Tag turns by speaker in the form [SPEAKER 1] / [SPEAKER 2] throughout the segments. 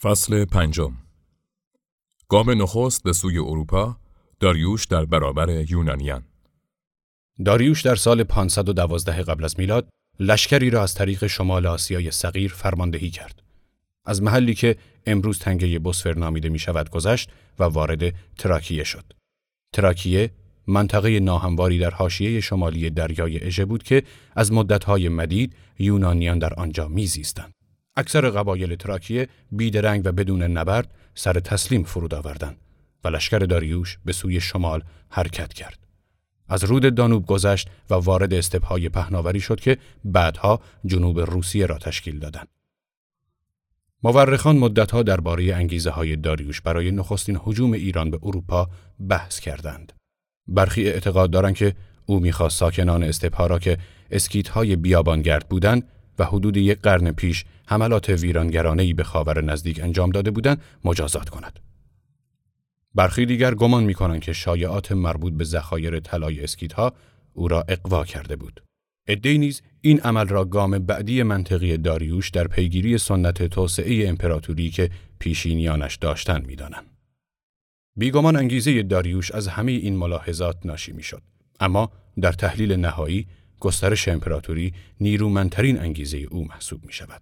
[SPEAKER 1] فصل 5. گام نخست به سوی اروپا، داریوش در برابر یونانیان.
[SPEAKER 2] داریوش در سال 512 قبل از میلاد لشکری را از طریق شمال آسیای صغیر فرماندهی کرد. از محلی که امروز تنگه بوسفور نامیده می شود گذشت و وارد تراکیه شد. تراکیه منطقه ناهمواری در حاشیه شمالی دریای اژه بود که از مدت‌های مدید یونانیان در آنجا می‌زیستند. اکثر قبایل تراکیه بیدرنگ و بدون نبرد سر تسلیم فرود آوردند و لشکر داریوش به سوی شمال حرکت کرد. از رود دانوب گذشت و وارد استپ‌های پهناوری شد که بعدها جنوب روسیه را تشکیل دادند. مورخان مدت‌ها درباره انگیزه‌های داریوش برای نخستین هجوم ایران به اروپا بحث کردند. برخی اعتقاد دارند که او می‌خواست ساکنان استپ‌ها را که اسکیت‌های بیابانگرد بودند و حدود 1 قرن پیش حملات ویرانگرانه‌ای به خاور نزدیک انجام داده بودند مجازات کند. برخی دیگر گمان می‌کنند که شایعات مربوط به ذخایر طلای اسکیت‌ها او را اغوا کرده بود. عده‌ای نیز این عمل را گام بعدی منطقی داریوش در پیگیری سنت توسعه امپراتوری که پیشینیانش داشتند می‌دانند. بیگمان انگیزه داریوش از همه این ملاحظات ناشی می‌شد، اما در تحلیل نهایی گسترش امپراتوری نیرومندترین انگیزه او محسوب می‌شود.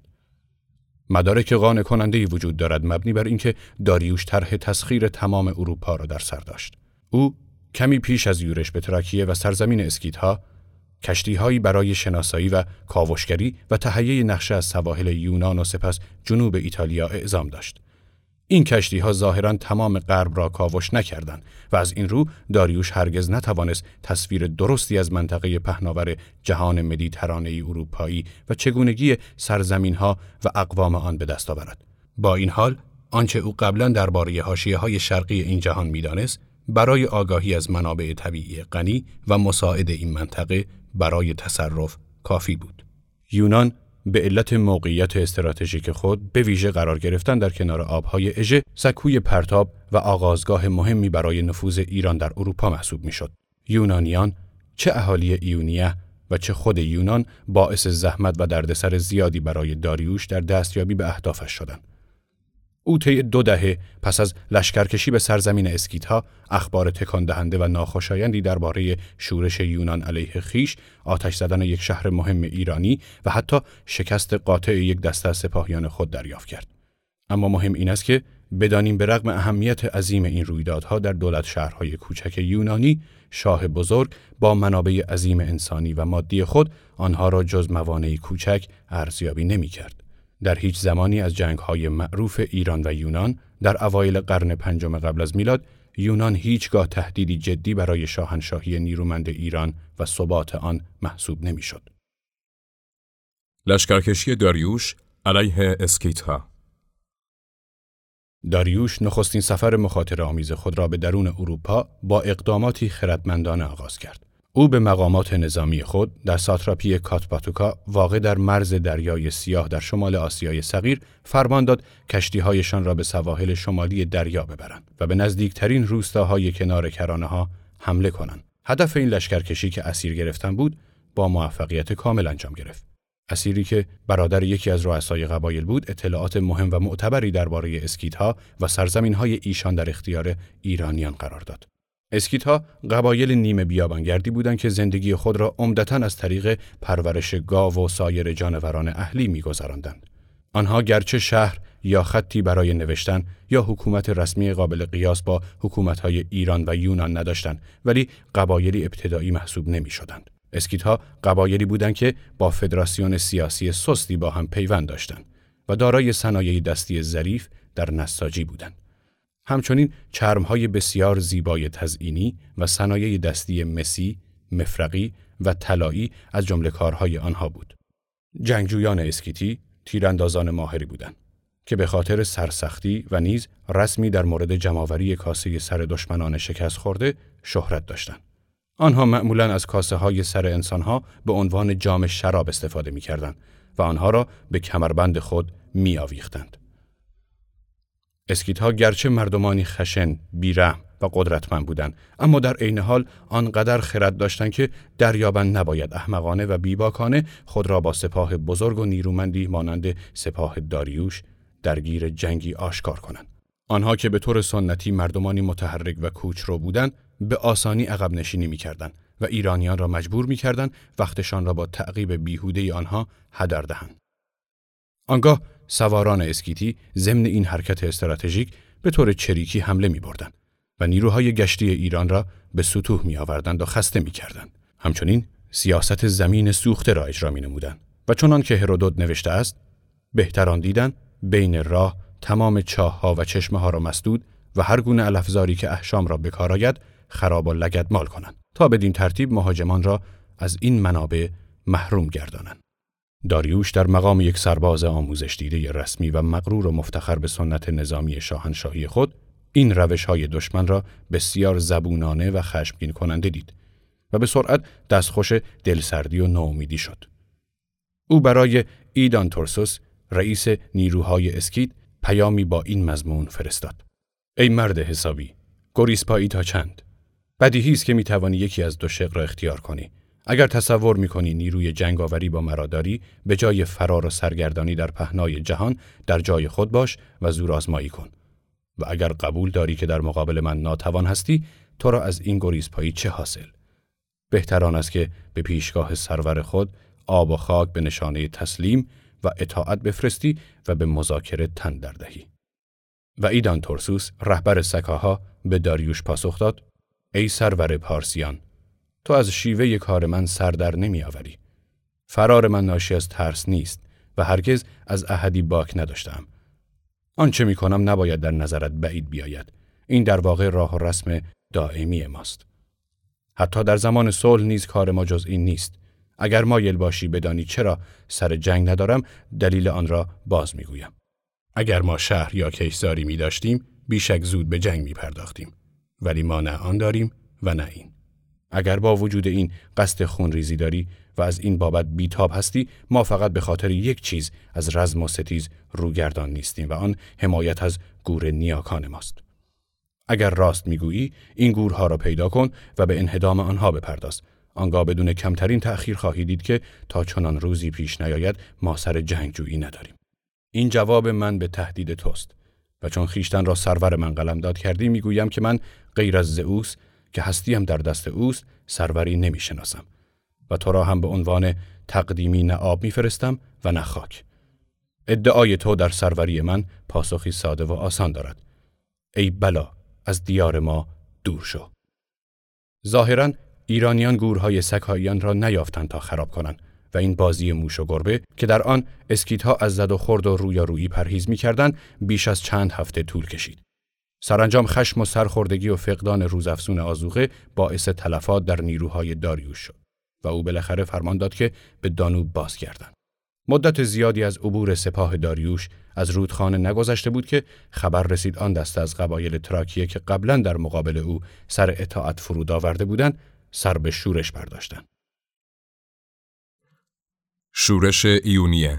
[SPEAKER 2] مدارک قانع کننده‌ای وجود دارد مبنی بر اینکه داریوش طرح تسخیر تمام اروپا را در سر داشت. او کمی پیش از یورش به تراکیه و سرزمین اسکیت‌ها کشتی‌هایی برای شناسایی و کاوشگری و تهیه نقشه از سواحل یونان و سپس جنوب ایتالیا اعزام داشت. این کشتی‌ها ظاهراً تمام غرب را کاوش نکردند و از این رو داریوش هرگز نتوانست تصویر درستی از منطقه پهناور جهان مدیترانه‌ای اروپایی و چگونگی سرزمین‌ها و اقوام آن به دست آورد. با این حال آنچه او قبلاً درباره حاشیه‌های شرقی این جهان می‌دانست برای آگاهی از منابع طبیعی غنی و مساعد این منطقه برای تصرف کافی بود. یونان به علت موقعیت استراتژیک خود به ویژه قرار گرفتن در کنار آبهای اژه، سکوی پرتاب و آغازگاه مهمی برای نفوذ ایران در اروپا محسوب می‌شد. یونانیان، چه اهالی ایونیه و چه خود یونان، باعث زحمت و دردسر زیادی برای داریوش در دستیابی به اهدافش شدند. او طی 2 دهه پس از لشکرکشی به سرزمین اسکیت‌ها اخبار تکان دهنده و ناخوشایندی درباره شورش یونان علیه خویش، آتش زدن یک شهر مهم ایرانی و حتی شکست قاطع یک دسته از سپاهیان خود دریافت کرد. اما مهم این است که بدانیم به رغم اهمیت عظیم این رویدادها در دولت شهرهای کوچک یونانی، شاه بزرگ با منابع عظیم انسانی و مادی خود آنها را جز موانعی کوچک ارزیابی نمی‌کرد. در هیچ زمانی از جنگ‌های معروف ایران و یونان در اوایل قرن 5 قبل از میلاد، یونان هیچگاه تهدیدی جدی برای شاهنشاهی نیرومند ایران و ثبات آن محسوب نمی‌شد.
[SPEAKER 1] لشکرکشی داریوش علیه اسکیت‌ها.
[SPEAKER 2] داریوش نخستین سفر مخاطره‌آمیز خود را به درون اروپا با اقداماتی خردمندانه آغاز کرد. او به مقامات نظامی خود در ساتراپی کاتپاتوکا واقع در مرز دریای سیاه در شمال آسیای صغیر فرمان داد کشتی‌هایشان را به سواحل شمالی دریا ببرند و به نزدیکترین روستاهای کنار کرانه‌ها حمله کنند. هدف این لشکرکشی که اسیر گرفتن بود با موفقیت کامل انجام گرفت. اسیری که برادر یکی از رؤسای قبایل بود، اطلاعات مهم و معتبری درباره اسکیت‌ها و سرزمین‌های ایشان در اختیار ایرانیان قرار داد. اسکیت‌ها قبایل نیمه بیابانگردی بودند که زندگی خود را عمدتاً از طریق پرورش گاو و سایر جانوران اهلی می‌گذراندند. آنها گرچه شهر یا خطی برای نوشتن یا حکومت رسمی قابل قیاس با حکومت‌های ایران و یونان نداشتند، ولی قبایلی ابتدایی محسوب نمی‌شدند. اسکیت‌ها قبایلی بودند که با فدراسیون سیاسی سستی با هم پیوند داشتند و دارای صنایع دستی ظریف در نساجی بودند. همچنین چرم‌های بسیار زیبای تزئینی و صنایع دستی مسی، مفرقی و طلایی از جمله کارهای آنها بود. جنگجویان اسکیتی تیراندازان ماهری بودند که به خاطر سرسختی و نیز رسمی در مورد جمع‌آوری کاسه سر دشمنان شکست خورده شهرت داشتند. آنها معمولاً از کاسه‌های سر انسان‌ها به عنوان جام شراب استفاده می‌کردند و آنها را به کمربند خود می‌آویختند. اسکیت‌ها گرچه مردمانی خشن، بیرحم و قدرتمند بودند، اما در عین حال آنقدر خرد داشتند که دریابند نباید احمقانه و بیباکانه خود را با سپاه بزرگ و نیرومندی مانند سپاه داریوش درگیر جنگی آشکار کنند. آنها که به طور سنتی مردمانی متحرک و کوچرو بودند، به آسانی عقب نشینی می‌کردند و ایرانیان را مجبور می‌کردند وقتشان را با تعقیب بیهوده آنها هدر دهند. آنگاه سواران اسکیتی ضمن این حرکت استراتژیک به طور چریکی حمله می‌بردند و نیروهای گشتی ایران را به سطوح می‌آوردند و خسته می‌کردند. همچنین سیاست زمین سوخته را اجرا می‌نمودند و چنان که هرودوت نوشته است، بهتران دیدن بین راه تمام چاه‌ها و چشمه‌ها را مسدود و هر گونه علفزاری که احشام را به کار آید خراب و لگدمال کنند تا بدین ترتیب مهاجمان را از این منابع محروم گردانند. داریوش در مقام یک سرباز آموزش دیده رسمی و مغرور و مفتخر به سنت نظامی شاهنشاهی خود، این روش‌های دشمن را بسیار زبونانه و خشمگین کننده دید و به سرعت دستخوش دلسردی و ناامیدی شد. او برای ایدان تورسوس، رئیس نیروهای اسکیت، پیامی با این مضمون فرستاد: ای مرد حسابی، گریزپایی تا چند؟ بدیهی است که میتوانی یکی از دو شق را اختیار کنی. اگر تصور میکنی نیروی جنگاوری با مرا داری، به جای فرار و سرگردانی در پهنای جهان در جای خود باش و زورآزمایی کن. و اگر قبول داری که در مقابل من ناتوان هستی، تو را از این گریزپایی چه حاصل؟ بهتر آن است که به پیشگاه سرور خود آب و خاک به نشانه تسلیم و اطاعت بفرستی و به مذاکره تن در دهی. و ایدان تورسوس، رهبر سکاها، به داریوش پاسخ داد: ای سرور پارسیان، تو از شیوه کار من سر در نمی آوری. فرار من ناشی از ترس نیست و هرگز از احدی باک نداشتم. آنچه می کنم نباید در نظرت بعید بیاید. این در واقع راه و رسم دائمی ماست. حتی در زمان صلح نیز کار ما جز این نیست. اگر مایل باشی بدانی چرا سر جنگ ندارم، دلیل آن را باز می گویم. اگر ما شهر یا کشتزاری می داشتیم، بیشک زود به جنگ می پرداختیم. ولی ما نه آن داریم و نه این. اگر با وجود این قصد خونریزی داری و از این بابت بیتاب هستی، ما فقط به خاطر یک چیز از رزم و ستیز روگردان نیستیم و آن حمایت از گور نیاکان ماست. اگر راست میگویی، این گورها را پیدا کن و به انهدام آنها بپرداز. آنگاه بدون کمترین تأخیر خواهی دید که تا چنان روزی پیش نیاید ما سر جنگجویی نداریم. این جواب من به تهدید توست و چون خیشتن را سرور من قلمداد کردی، میگویم که من غیر از زئوس که هستیم در دست اوست سروری نمیشناسم و تو را هم به عنوان تقدیمی نه آب میفرستم و نه خاک. ادعای تو در سروری من پاسخی ساده و آسان دارد: ای بلا، از دیار ما دور شو. ظاهراً ایرانیان گورهای سکاییان را نیافتند تا خراب کنند و این بازی موش و گربه که در آن اسکیت‌ها از زد و خورد و رویارویی پرهیز می‌کردند بیش از چند هفته طول کشید. سرانجام خشم و سرخوردگی و فقدان روزافزون آذوقه باعث تلفات در نیروهای داریوش شد و او بالاخره فرمان داد که به دانوب بازگردند. مدت زیادی از عبور سپاه داریوش از رودخانه نگذشته بود که خبر رسید آن دسته از قبایل تراکیه که قبلا در مقابل او سر اطاعت فرود آورده بودند، سر به شورش برداشتند.
[SPEAKER 1] شورش ایونیه.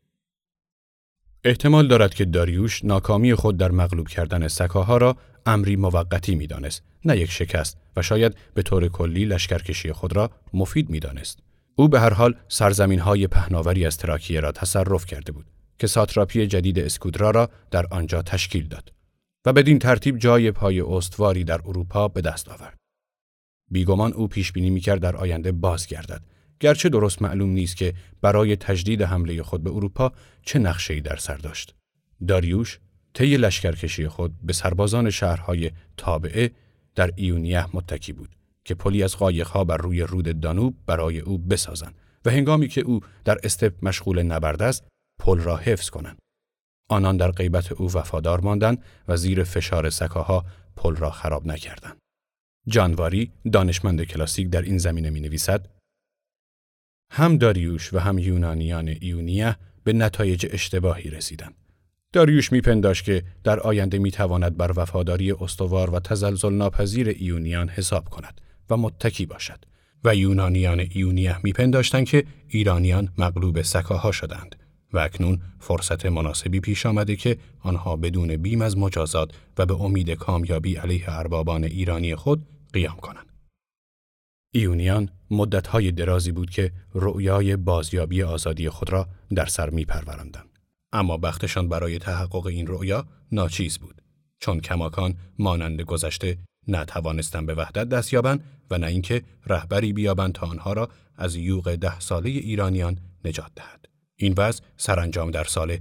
[SPEAKER 2] احتمال دارد که داریوش ناکامی خود در مغلوب کردن سکاها را امری موقتی می‌دانست، نه یک شکست، و شاید به طور کلی لشکرکشی خود را مفید می‌دانست. او به هر حال سرزمین‌های پهناوری از تراکیه را تصرف کرده بود که ساتراپی جدید اسکودرا را در آنجا تشکیل داد و بدین ترتیب جای پای استواری در اروپا به دست آورد. بیگمان او پیش بینی می‌کرد در آینده بازگردد، گرچه درست معلوم نیست که برای تجدید حمله خود به اروپا چه نقشه‌ای در سر داشت. داریوش طی لشکرکشی خود به سربازان شهرهای تابعه در ایونیه متکی بود که پلی از قایق‌ها بر روی رود دانوب برای او بسازند و هنگامی که او در استپ مشغول نبرد است، پل را حفظ کنند. آنان در غیبت او وفادار ماندند و زیر فشار سکاها پل را خراب نکردند. جانواری، دانشمند کلاسیک، در این زمینه می‌نویسد: هم داریوش و هم یونانیان ایونیه به نتایج اشتباهی رسیدند. داریوش میپنداشت که در آینده میتواند بر وفاداری استوار و تزلزل ناپذیر ایونیان حساب کند و متکی باشد و یونانیان ایونیه میپنداشتند که ایرانیان مغلوب سکاها شدند و اکنون فرصت مناسبی پیش آمده که آنها بدون بیم از مجازات و به امید کامیابی علیه اربابان ایرانی خود قیام کنند. ایونیان مدت‌های درازی بود که رؤیای بازیابی آزادی خود را در سر می‌پروراندند. اما بختشان برای تحقق این رؤیا ناچیز بود، چون کماکان مانند گذشته نتوانستند به وحدت دست یابند و نه اینکه رهبری بیابند تا آنها را از یوغ 10 ساله ایرانیان نجات دهد. این وضع سرانجام در سال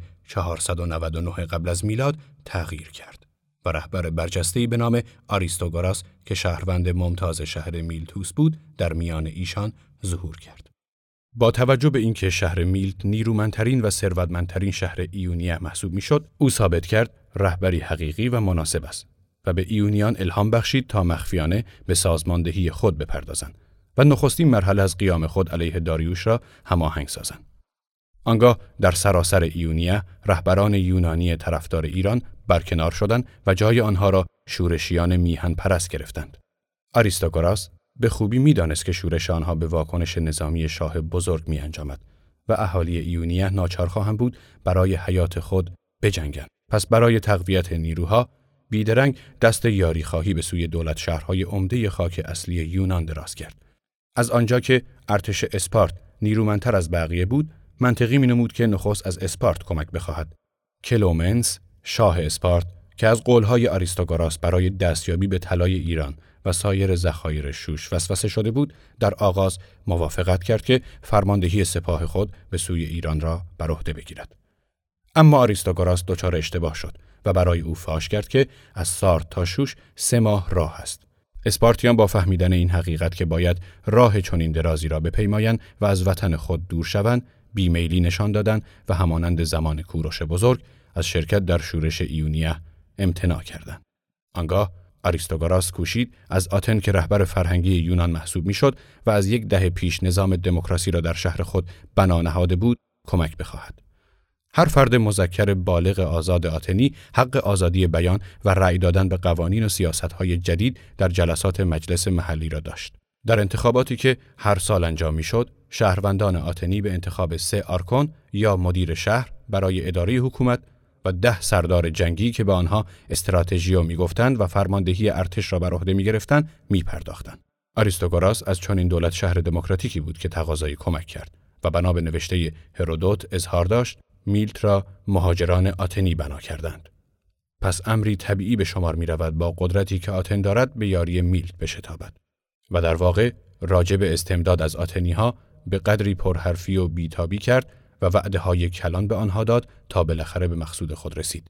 [SPEAKER 2] 499 قبل از میلاد تغییر کرد و رهبر برجسته‌ای به نام آریستوگوراس که شهروند ممتاز شهر میلتوس بود در میان ایشان ظهور کرد. با توجه به اینکه شهر میلت نیرومندترین و ثروتمندترین شهر ایونیه محسوب میشد، او ثابت کرد رهبری حقیقی و مناسب است و به ایونیان الهام بخشید تا مخفیانه به سازماندهی خود بپردازند و نخستین مرحله از قیام خود علیه داریوش را هماهنگ سازند. آنگاه در سراسر ایونیه رهبران یونانی طرفدار ایران برکنار شدند و جای آنها را شورشیان میهن پرست گرفتند. آریستوگوراس به خوبی می‌دانست که شورش آنها به واکنش نظامی شاه بزرگ می‌انجامد و اهالی ایونیه ناچار خواهند بود برای حیات خود بجنگند. پس برای تقویت نیروها بیدرنگ دست یاریخواهی به سوی دولت شهرهای عمده خاک اصلی یونان دراز کرد. از آنجا که ارتش اسپارت نیرومندتر از بقیه بود، منطقی می‌نمود که نخست از اسپارت کمک بخواهد. کلومنس، شاه اسپارت، که از قولهای آریستوگوراس برای دستیابی به طلای ایران و سایر ذخایر شوش وسوسه شده بود، در آغاز موافقت کرد که فرماندهی سپاه خود به سوی ایران را بر عهده بگیرد. اما آریستوگوراس دچار اشتباه شد و برای او فاش کرد که از سارد تا شوش 3 ماه راه است. اسپارتیان با فهمیدن این حقیقت که باید راه چنین درازی را بپیمایند و از وطن خود دور شوند، بیمیلی نشان دادند و همانند زمان کوروش بزرگ از شرکت در شورش ایونیه امتناع کردند. آنگاه آریستوگوراس کوشید از آتن که رهبر فرهنگی یونان محسوب میشد و از 10 دهه پیش نظام دموکراسی را در شهر خود بنا نهاده بود، کمک بخواهد. هر فرد مذکر بالغ آزاد آتنی حق آزادی بیان و رأی دادن به قوانین و سیاست‌های جدید در جلسات مجلس محلی را داشت. در انتخاباتی که هر سال انجام میشد، شهروندان آتنی به انتخاب 3 آرکون یا مدیر شهر برای اداره حکومت و 10 سردار جنگی که به آنها استراتژیو میگفتند و فرماندهی ارتش را بر عهده میگرفتند میپرداختند. آریستوگوراس از چنین دولت شهر دموکراتیکی بود که تقاضای کمک کرد و بنا به نوشته هرودوت اظهار داشت میلت را مهاجران آتنی بنا کردند. پس امری طبیعی به شمار می رود با قدرتی که آتن دارد به یاری میلت بشتابد و در واقع راجع به استمداد از آتنی ها به قدری پرحرفی و بیتابی کرد و وعده های کلان به آنها داد تا بالاخره به مقصود خود رسید.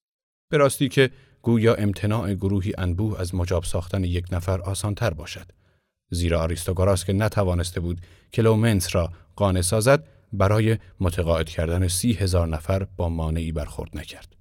[SPEAKER 2] به راستی که گویا امتناع گروهی انبوه از مجاب ساختن 1 نفر آسانتر باشد، زیرا آریستوگوراس که نتوانسته بود کلومنس را قانع سازد برای متقاعد کردن 30,000 نفر با مانعی برخورد نکرد.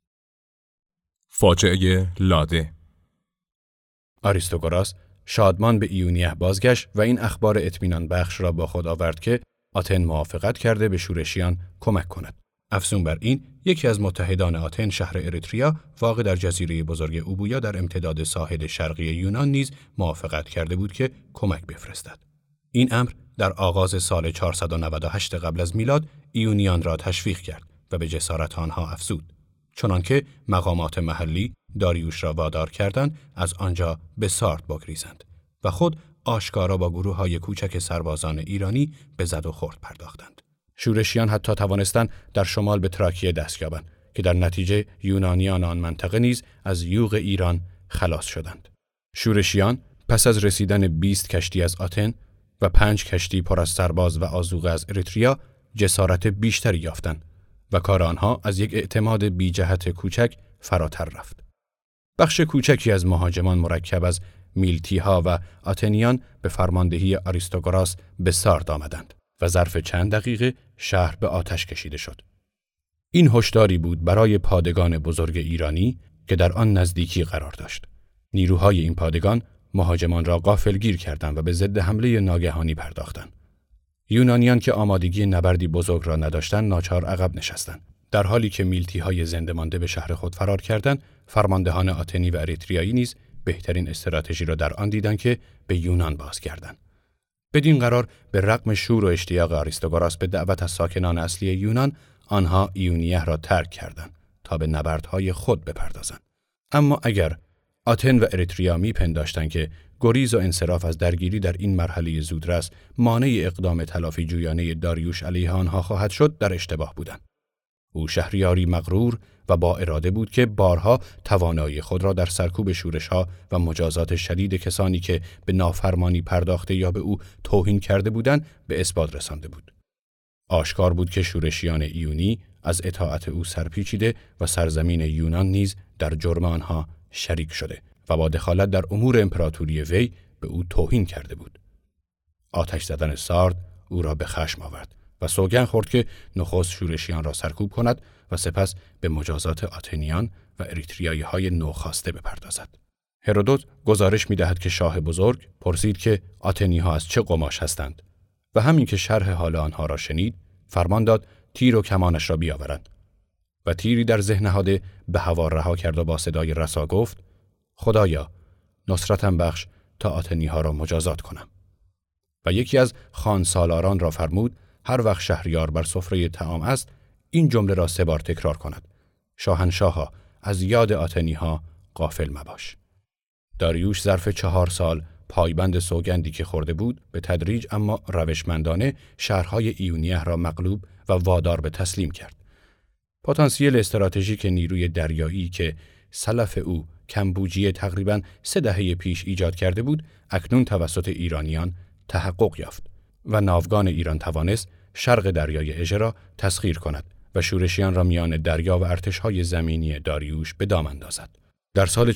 [SPEAKER 1] فاجعه لاده.
[SPEAKER 2] آریستوگوراس شادمان به ایونیه بازگشت و این اخبار اطمینان بخش را با خود آورد که آتن موافقت کرده به شورشیان کمک کند. افزون بر این، یکی از متحدان آتن، شهر اریتریا واقع در جزیره بزرگ اوبویا در امتداد ساحل شرقی یونان نیز موافقت کرده بود که کمک بفرستد. این امر در آغاز سال 498 قبل از میلاد ایونیان را تشویق کرد و به جسارت آنها افزود، چنانکه مقامات محلی داریوش را وادار کردند از آنجا به سارد بگریزند و خود آشکارا با گروه‌های کوچک سربازان ایرانی به زد و خورد پرداختند. شورشیان حتی توانستند در شمال به تراکیه دست یابند که در نتیجه یونانیان آن منطقه نیز از یوغ ایران خلاص شدند. شورشیان پس از رسیدن 20 کشتی از آتن و 5 کشتی پر از سرباز و آذوقه از اریتریا جسارت بیشتری یافتند و کار آنها از یک اعتماد بی جهت کوچک فراتر رفت. بخش کوچکی از مهاجمان مرکب از میلتی‌ها و آتنیان به فرماندهی آریستوگوراس به سارد آمدند و ظرف چند دقیقه شهر به آتش کشیده شد. این هشداری بود برای پادگان بزرگ ایرانی که در آن نزدیکی قرار داشت. نیروهای این پادگان مهاجمان را غافلگیر کردند و به ضد حمله ناگهانی پرداختند. یونانیان که آمادگی نبردی بزرگ را نداشتند ناچار عقب نشستند. در حالی که میلتی‌های زنده مانده به شهر خود فرار کردند، فرماندهان آتنی و اریتریایی نیز بهترین استراتژی را در آن دیدند که به یونان بازگردند. بدین قرار به رغم شور و اشتیاق آریستوگوراس به دعوت از ساکنان اصلی یونان، آنها ایونیه را ترک کردند تا به نبردهای خود بپردازند. اما اگر آتن و اریتریا می‌پنداشتند که گریز و انصراف از درگیری در این مرحله زودرس مانع اقدام تلافی جویانه داریوش علیه آنها خواهد شد، در اشتباه بودند. او شهریاری مغرور و با اراده بود که بارها توانایی خود را در سرکوب شورش‌ها و مجازات شدید کسانی که به نافرمانی پرداخته یا به او توهین کرده بودند به اثبات رسانده بود. آشکار بود که شورشیان ایونی از اطاعت او سرپیچیده و سرزمین یونان نیز در جرم آنها شریک شده و با دخالت در امور امپراتوری وی به او توهین کرده بود. آتش زدن سارد او را به خشم آورد و سوگند خورد که نخست شورشیان را سرکوب کند و سپس به مجازات آتنیان و اریتریایی‌های نوخاسته بپردازد. هرودوت گزارش می‌دهد که شاه بزرگ پرسید که آتنی‌ها از چه قماش هستند و همین که شرح حال آنها را شنید، فرمان داد تیر و کمانش را بیاورند. و تیری در ذهن نهاده به هوا رها کرد و با صدای رسا گفت: خدایا، نصرتم بخش تا آتنی‌ها را مجازات کنم. و یکی از خانسالاران را فرمود هر وقت شهریار بر سفره طعام است، این جمله را 3 بار تکرار کند: شاهنشاها، از یاد آتنی‌ها غافل مباش. داریوش ظرف 4 سال پایبند سوگندی که خورده بود، به تدریج اما روشمندانه شهرهای ایونیه را مغلوب و وادار به تسلیم کرد. پتانسیل استراتژیک نیروی دریایی که سلف او کمبوجیه تقریباً 3 دهه پیش ایجاد کرده بود، اکنون توسط ایرانیان تحقق یافت و ناوگان ایران توانست شرق دریای اژه را تسخیر کند و شورشیان را میان دریا و ارتش‌های زمینی داریوش به دام اندازد. در سال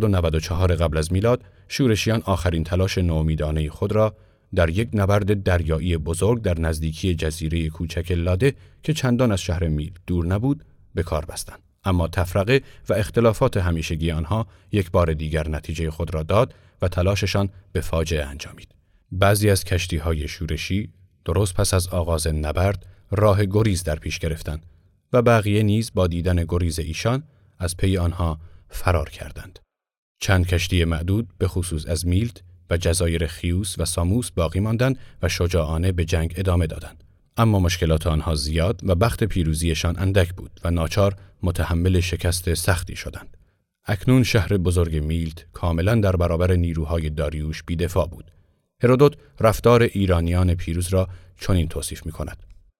[SPEAKER 2] 494 قبل از میلاد، شورشیان آخرین تلاش نومیدانه خود را در یک نبرد دریایی بزرگ در نزدیکی جزیره کوچک لاده که چندان از شهر میل دور نبود، به کار بستند. اما تفرقه و اختلافات همیشگی آنها یک بار دیگر نتیجه خود را داد و تلاششان به فاجعه انجامید. بعضی از کشتی‌های شورشی درست پس از آغاز نبرد راه گریز در پیش گرفتند و بقیه نیز با دیدن گریز ایشان از پی آنها فرار کردند. چند کشتی معدود به خصوص از میلت و جزایر خیوس و ساموس باقی ماندند و شجاعانه به جنگ ادامه دادند. اما مشکلات آنها زیاد و بخت پیروزیشان اندک بود و ناچار متحمل شکست سختی شدند. اکنون شهر بزرگ میلت کاملا در برابر نیروهای داریوش بی‌دفاع بود. هرودوت رفتار ایرانیان پیروز را چنین توصیف می‌کند: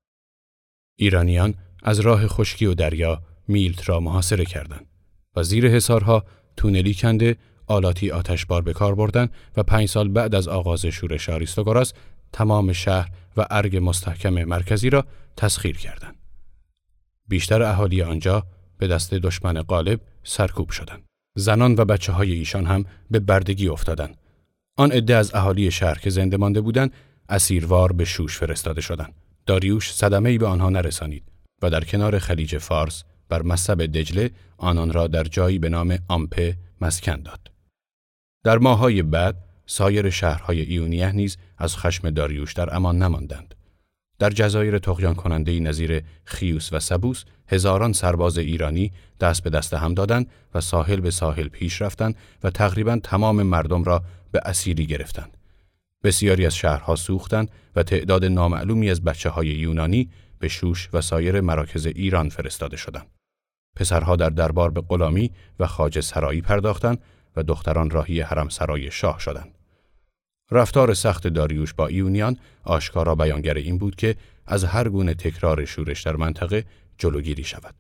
[SPEAKER 2] ایرانیان از راه خشکی و دریا میلت را محاصره کردند و زیر حصارها تونلی کنده، آلاتی آتشبار به کار بردند و 5 سال بعد از آغاز شورش آریستوگوراس تمام شهر و ارگ مستحکم مرکزی را تسخیر کردند. بیشتر اهالی آنجا به دست دشمن غالب سرکوب شدند. زنان و بچه‌های ایشان هم به بردگی افتادند. آن عده از اهالی شهر که زنده مانده بودند، اسیروار به شوش فرستاده شدند. داریوش صدمه‌ای به آنها نرسانید و در کنار خلیج فارس بر مصب دجله آنان را در جایی به نام آمپه مسکن داد. در ماه‌های بعد سایر شهرهای ایونیه نیز از خشم داریوش در امان نماندند. در جزایر طغیان کننده‌ای نظیر خیوس و سبوس هزاران سرباز ایرانی دست به دست هم دادند و ساحل به ساحل پیش رفتند و تقریباً تمام مردم را به اسیری گرفتند. بسیاری از شهرها سوختند و تعداد نامعلومی از بچه‌های یونانی به شوش و سایر مراکز ایران فرستاده شدند. پسرها در دربار به غلامی و خواجه سرایی پرداختند و دختران راهی حرم سرای شاه شدند. رفتار سخت داریوش با ایونیان آشکارا بیانگر این بود که از هر گونه تکرار شورش در منطقه جلوگیری شود.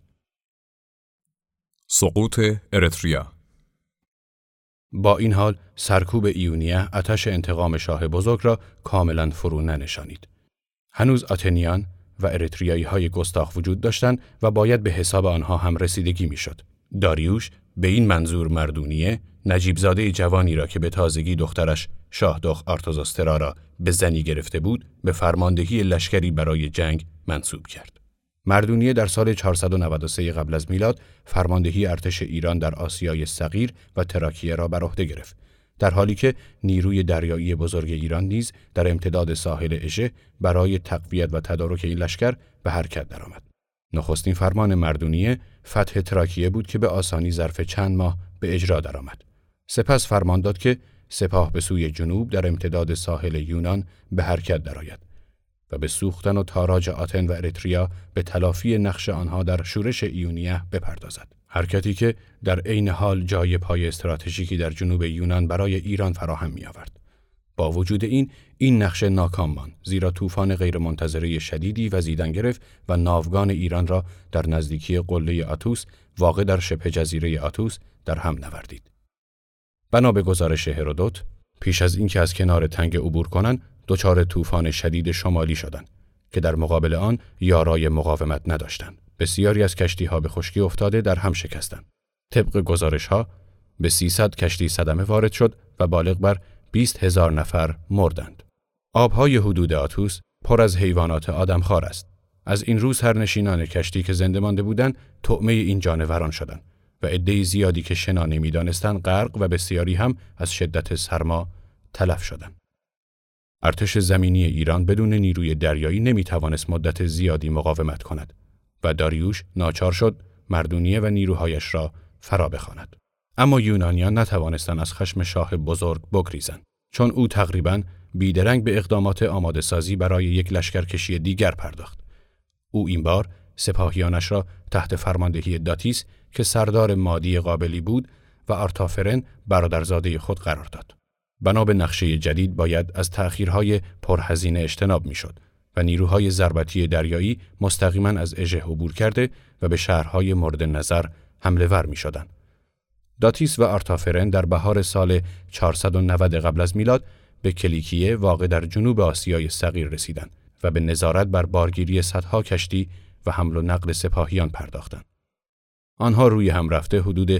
[SPEAKER 1] سقوط اریتریا.
[SPEAKER 2] با این حال سرکوب ایونیه آتش انتقام شاه بزرگ را کاملا فرو ننشانید. هنوز آتنیان و اریتریایی‌های گستاخ وجود داشتند و باید به حساب آنها هم رسیدگی می‌شد. داریوش به این منظور مردونیه نجیب زاده جوانی را که به تازگی دخترش شاهدخ آرتازاسترا را به زنی گرفته بود، به فرماندهی لشکری برای جنگ منصوب کرد. مردونیه در سال 493 قبل از میلاد فرماندهی ارتش ایران در آسیای صغیر و تراکیه را بر عهده گرفت، در حالی که نیروی دریایی بزرگ ایران نیز در امتداد ساحل اژه برای تقویت و تدارک این لشکر به حرکت درآمد. نخستین فرمان مردونیه فتح تراکیه بود که به آسانی ظرف چند ماه به اجرا درآمد. سپس فرمان داد که سپاه به سوی جنوب در امتداد ساحل یونان به حرکت درآید و به سوختن و تاراج آتن و اریتریا به تلافی نقش آنها در شورش ایونیه بپردازد. حرکتی که در عین حال جای پای استراتژیکی در جنوب یونان برای ایران فراهم می آورد. با وجود این نقشه ناکام ماند، زیرا طوفان غیرمنتظره شدیدی وزیدن گرفت و ناوگان ایران را در نزدیکی قله آتوس واقع در شبه جزیره آتوس در هم نوردید. بنا به گزارش هرودوت، پیش از اینکه از کنار تنگه عبور کنند، دچار طوفان شدید شمالی شدند که در مقابل آن یارای مقاومت نداشتند. بسیاری از کشتی‌ها به خشکی افتاده در هم شکستند. طبق گزارش‌ها به 300 کشتی صدمه وارد شد و بالغ بر 20,000 نفر مردند. آب‌های حدود آتوس پر از حیوانات آدمخوار است. از این روز هر نشینان کشتی که زنده مانده بودند طعمه این جانوران شدند و عده زیادی که شنا نمی‌دانستند غرق و بسیاری هم از شدت سرما تلف شدند. ارتش زمینی ایران بدون نیروی دریایی نمی‌توانست مدت زیادی مقاومت کند و داریوش ناچار شد مردونیه و نیروهایش را فرا بخواند. اما یونانیان نتوانستند از خشم شاه بزرگ بگریزند، چون او تقریباً بیدرنگ به اقدامات آماده سازی برای یک لشکرکشی دیگر پرداخت. او این بار سپاهیانش را تحت فرماندهی داتیس که سردار مادی قابلی بود و آرتافرن برادرزاده خود قرار داد. بنا به نقشه جدید باید از تأخیرهای پرهزینه اجتناب می‌شد و نیروهای ضربتی دریایی مستقیما از اژه عبور کرده و به شهرهای مورد نظر حمله ور می‌شدند. داتیس و آرتافرن در بهار سال 490 قبل از میلاد به کلیکیه واقع در جنوب آسیای صغیر رسیدند و به نظارت بر بارگیری صدها کشتی و حمل و نقل سپاهیان پرداختند. آنها روی هم رفته حدود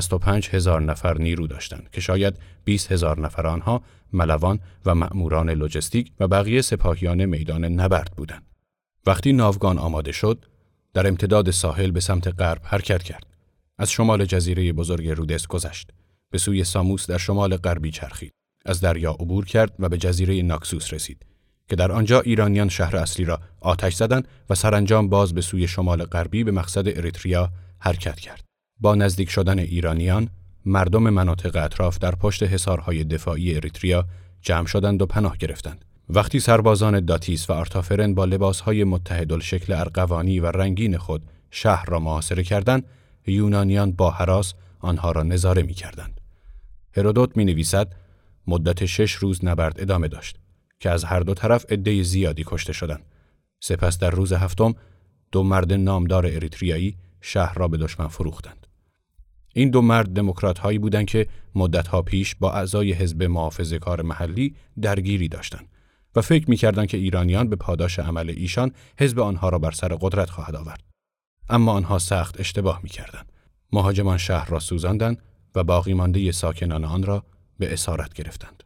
[SPEAKER 2] 65,000 نفر نیرو داشتند که شاید 20,000 نفر آنها ملوان و مأموران لوجستیک و بقیه سپاهیان میدان نبرد بودند. وقتی ناوگان آماده شد، در امتداد ساحل به سمت غرب حرکت کرد. از شمال جزیره بزرگ رودس گذشت. به سوی ساموس در شمال غربی چرخید. از دریا عبور کرد و به جزیره ناکسوس رسید که در آنجا ایرانیان شهر اصلی را آتش زدند و سرانجام باز به سوی شمال غربی به مقصد اریتریا حرکت کرد. با نزدیک شدن ایرانیان، مردم مناطق اطراف در پشت حصارهای دفاعی اریتریا جمع شدند و پناه گرفتند. وقتی سربازان داتیس و آرتافرن با لباسهای متحدالشکل ارغوانی و رنگین خود شهر را محاصره کردند، یونانیان با هراس آنها را نظاره می‌کردند. هرودوت می‌نویسد مدت 6 روز نبرد ادامه داشت که از هر دو طرف عده زیادی کشته شدند. سپس در روز هفتم 2 مرد نامدار اریتریایی شهر را به دشمن فروختند. این 2 مرد دموکرات‌هایی بودند که مدت‌ها پیش با اعضای حزب محافظه‌کار محلی درگیری داشتند و فکر می‌کردند که ایرانیان به پاداش عمل ایشان حزب آنها را بر سر قدرت خواهد آورد. اما آنها سخت اشتباه می‌کردند. مهاجمان شهر را سوزاندند و باقی مانده ساکنان آن را به اسارت گرفتند.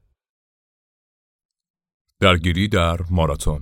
[SPEAKER 1] درگیری در ماراتون.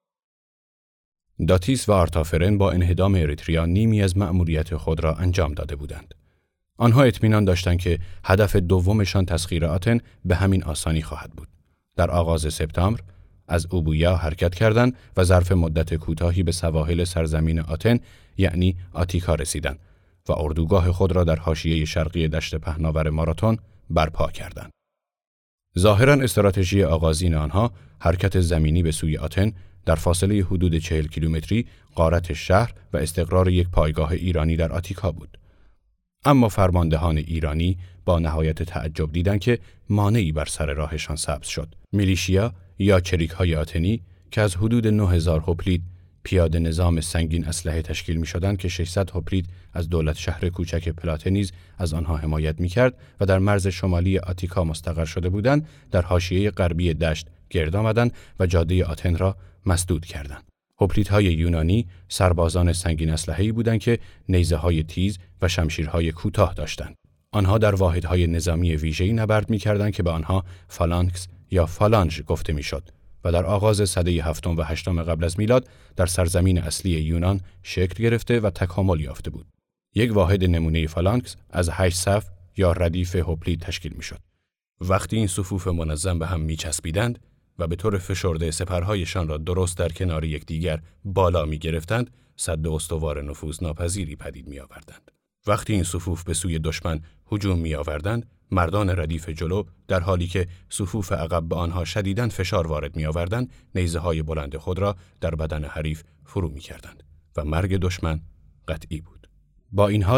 [SPEAKER 2] داتیس و آرتافرن با انهدام اریتریا نیمی از مأموریت خود را انجام داده بودند. آنها اطمینان داشتند که هدف دومشان تسخیر آتن به همین آسانی خواهد بود. در آغاز سپتامبر از اوبویا حرکت کردند و ظرف مدت کوتاهی به سواحل سرزمین آتن یعنی آتیکا رسیدند و اردوگاه خود را در حاشیه شرقی دشت پهناور ماراتون برپا کردند. ظاهراً استراتژی آغازین آنها حرکت زمینی به سوی آتن در فاصله حدود 40 کیلومتری غارت شهر و استقرار یک پایگاه ایرانی در آتیکا بود. اما فرماندهان ایرانی با نهایت تعجب دیدند که مانعی بر سر راهشان سبز شد. میلیشیا یا چریک‌های آتنی که از حدود 9000 هوپلید پیاده نظام سنگین اسلحه تشکیل می‌شدند که 600 هوپلید از دولت شهر کوچک پلاتنیز از آنها حمایت می‌کرد و در مرز شمالی آتیکا مستقر شده بودند، در حاشیه غربی دشت گرد آمدند و جاده آتن را مسدود کردند. هوپلیدهای یونانی سربازان سنگین اسلحه‌ای بودند که نیزه‌های تیز و شمشیرهای کوتاه داشتند. آنها در واحدهای نظامی ویژه‌ای نبرد می‌کردند که به آنها فالانکس یا فالانژ گفته می‌شد و در آغاز سده 7 و 8 قبل از میلاد در سرزمین اصلی یونان شکل گرفته و تکامل یافته بود. یک واحد نمونه فالانکس از 8 صف یا ردیف هوپلید تشکیل می‌شد. وقتی این صفوف منظم به هم می‌چسبیدند و به طور فشرده سپرهایشان را درست در کنار یکدیگر بالا می‌گرفتند، سد استوار نفوذناپذیری پدید می‌آوردند. وقتی این صفوف به سوی دشمن هجوم می‌آوردند، مردان ردیف جلو در حالی که صفوف عقب به آنها شدیداً فشار وارد می‌آوردند، نیزه‌های بلند خود را در بدن حریف فرو می‌کردند و مرگ دشمن قطعی بود. با این حال،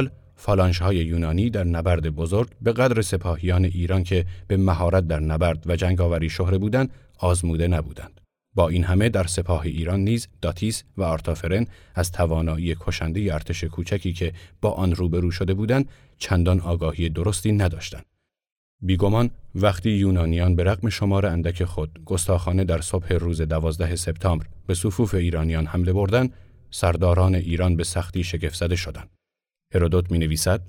[SPEAKER 2] فالانژهای یونانی در نبرد بزرگ به قدر سپاهیان ایران که به مهارت در نبرد و جنگاوری شهره بودند، آزموده نبودند. با این همه در سپاه ایران نیز داتیس و آرتافرن از توانایی کشنده ارتش کوچکی که با آن روبرو شده بودند، چندان آگاهی درستی نداشتند. بیگمان وقتی یونانیان به رغم شمار اندک خود گستاخانه در صبح روز 12 سپتامبر به صفوف ایرانیان حمله بردند، سرداران ایران به سختی شگفت‌زده شدند. هرودوت می‌نویسد: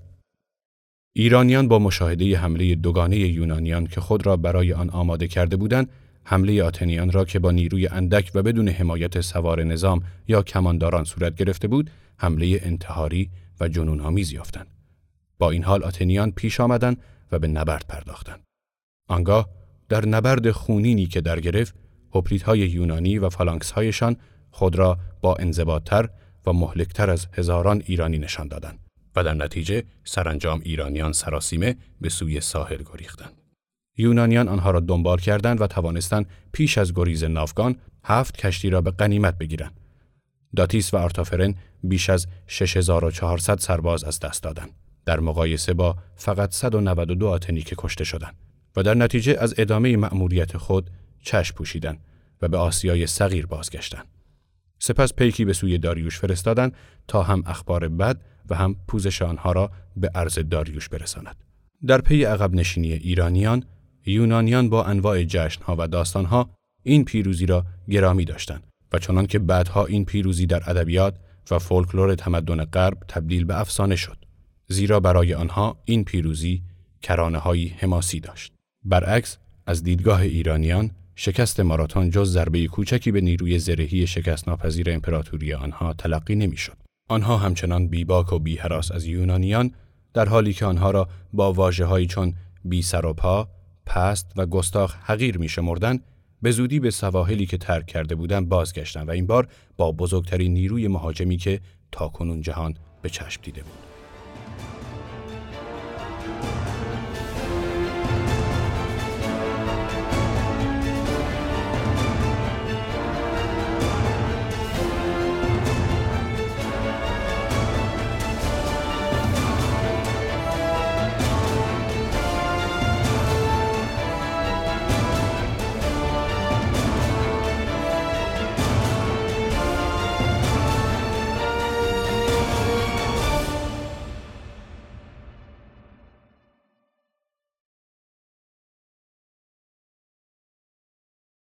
[SPEAKER 2] ایرانیان با مشاهده حمله دوگانه یونانیان که خود را برای آن آماده کرده بودند، حمله آتنیان را که با نیروی اندک و بدون حمایت سوار نظام یا کمانداران صورت گرفته بود، حمله انتحاری و جنون‌آمیز یافتند. با این حال آتنیان پیش آمدند و به نبرد پرداختند. آنگاه در نبرد خونینی که در گرفت، هوپلیت‌های یونانی و فالانکس‌هایشان خود را با انضباط‌تر و مهلک‌تر از هزاران ایرانی نشان دادند و در نتیجه سرانجام ایرانیان سراسیمه به سوی ساحل گریختند. یونانیان آنها را دنبال کردند و توانستند پیش از گریز ناوگان 7 کشتی را به غنیمت بگیرند. داتیس و آرتافرن بیش از 6400 سرباز از دست دادند، در مقایسه با فقط 192 آتنی که کشته شدند و در نتیجه از ادامه مأموریت خود چشم پوشیدند و به آسیای صغیر بازگشتند. سپس پیکی به سوی داریوش فرستادند تا هم اخبار بد و هم پوزش آنها را به عرض داریوش برساند. در پی عقب نشینی ایرانیان، یونانیان با انواع جشن‌ها و داستان‌ها این پیروزی را گرامی داشتند و چنان که بعدها این پیروزی در ادبیات و فولکلور تمدن غرب تبدیل به افسانه شد، زیرا برای آنها این پیروزی کرانه‌هایی حماسی داشت. برعکس از دیدگاه ایرانیان، شکست ماراتون جز ضربه کوچکی به نیروی زرهی شکست ناپذیر امپراتوری آنها تلقی نمی‌شد. آنها همچنان بیباک و بی‌هراس از یونانیان، در حالی که آنها را با واژه‌هایی چون بی سر و پا، پست و گستاخ حقیر می‌شمردند، به زودی به سواحلی که ترک کرده بودند بازگشتند و این بار با بزرگترین نیروی مهاجمی که تاکنون جهان به چشم دیده بود.